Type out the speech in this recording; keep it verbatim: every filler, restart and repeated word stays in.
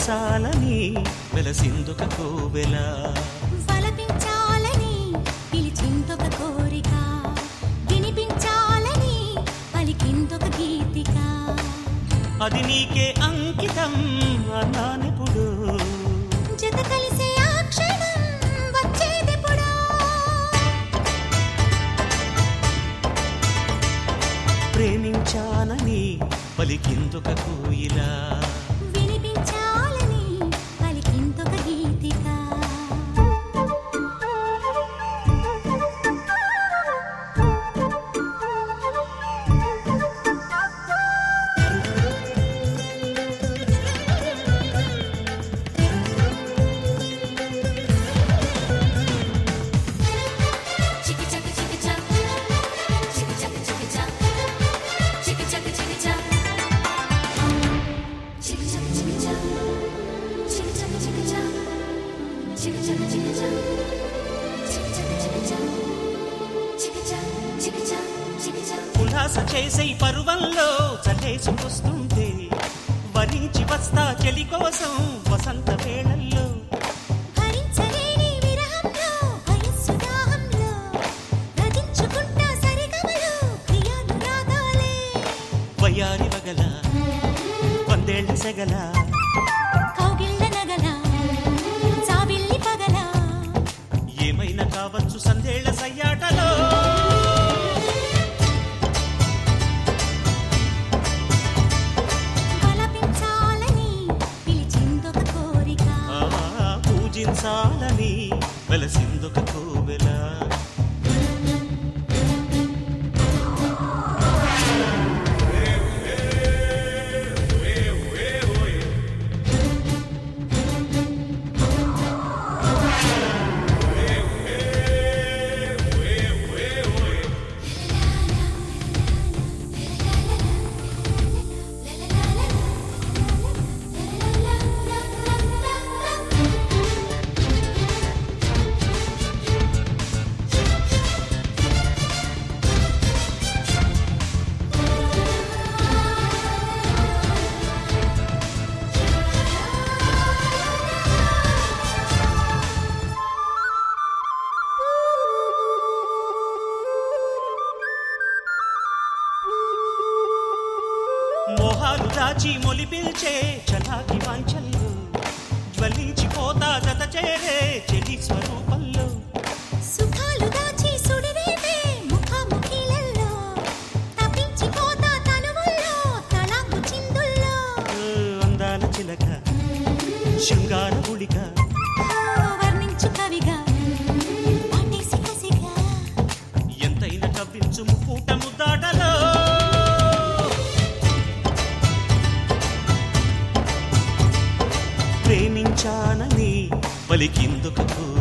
వలపించాలని వెలసిందుక కోవెల వలపించాలని పిలిచిందొక కోరిక వినిపించాలని పలికిందొక గీతిక అది నీకే అంకితం అన్నానెప్పుడు జత కలిసే ఆ క్షణం వచ్చేదెప్పుడో ప్రేమించానని పలికిందొక కోయిల వినిపించాలని పలికిందొక గీతిక ఉల్లాస చేసే పరువంలో చలేసుకొస్తుంటే వరించి వస్తా చెలి కోసం వసంత వేళల్లో భరించలేని విరహంలో వయస్సు దాహంలో రచించుకుంటా సరిగమలు ప్రియానురాగాలే వయ్యారి వగల వందేళ్ల సెగల కౌగిళ్ళ నగల జాబిల్లి పగల ఏమైనా కావచ్చు సందేళ్ల సయ్యాటలో వలపించాలని పిలిచిందొక కోరిక ఆ, పూజించాలని వెలసిందొక కోవెల మోహాలు దాచి మొలిపిల్చే చలాకి వాంఛల్లో జ్వలించిపోతా జత చేరే చెలి స్వరూపంలో సుఖాలు దాచి సుడిరేపే ముఖాముఖిలల్లో తప్పించిపోతా తనువుల్లో తలాకు చిందుల్లో అందాల చిలక శృంగార గుళిక వర్ణించు కవిగా పాటేసి కసిగా ఎంతైనా కవ్వించు ముక్കൂట ముద్దాటలో ప్రేమించానని పలికిందుకు